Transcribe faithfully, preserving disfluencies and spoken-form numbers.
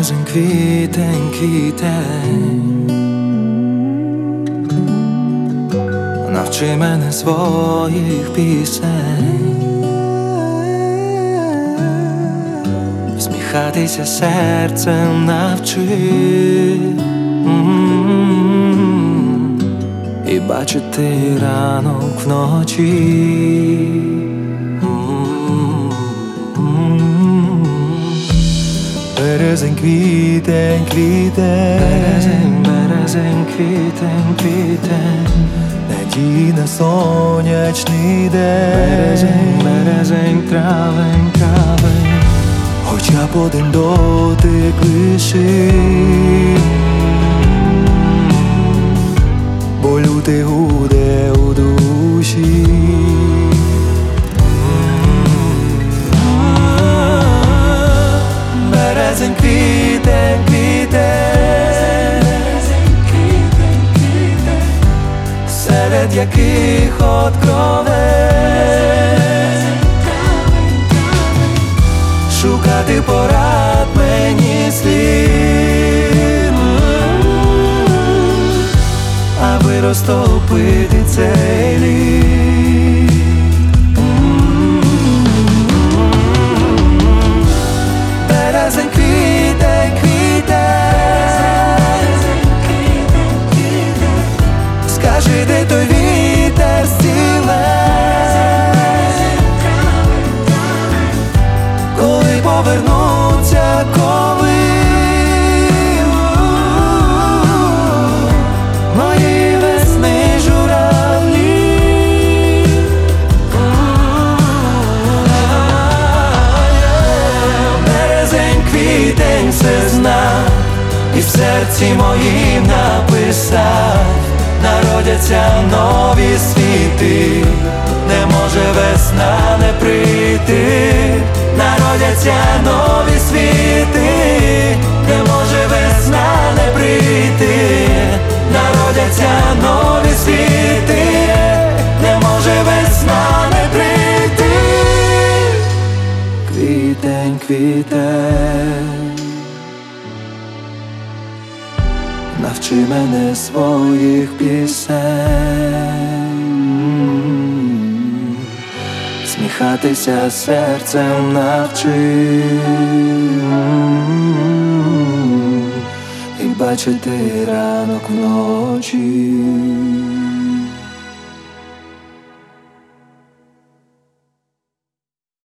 Березень, квітень, квітень, навчи мене своїх пісень, всміхатися серцем навчи, і бачити ранок вночі. Березень, квітень, квітень, березень, березень, квітень, квітень, надії на сонячний день. Березень, березень, травень, травень, хоча б один дотик лишив, бо лютий гуде у душі. Березень, квітень, квітень, серед яких откровень шукати порад мені слід, аби розтопити цей лід. Березень, квітень, квітень, скажи, де той вітер стілець, коли повернуться, коли мої весни журавлі. Березень, квітень все знав і в серці моїм написав. Народяться нові світи, не може весна не прийти. Народяться нові світи, не може весна не прийти. Народяться нові світи, не може весна не прийти. Квітень, квітень, навчи мене своїх пісень, сміхатися серцем навчи, і бачити ранок вночі.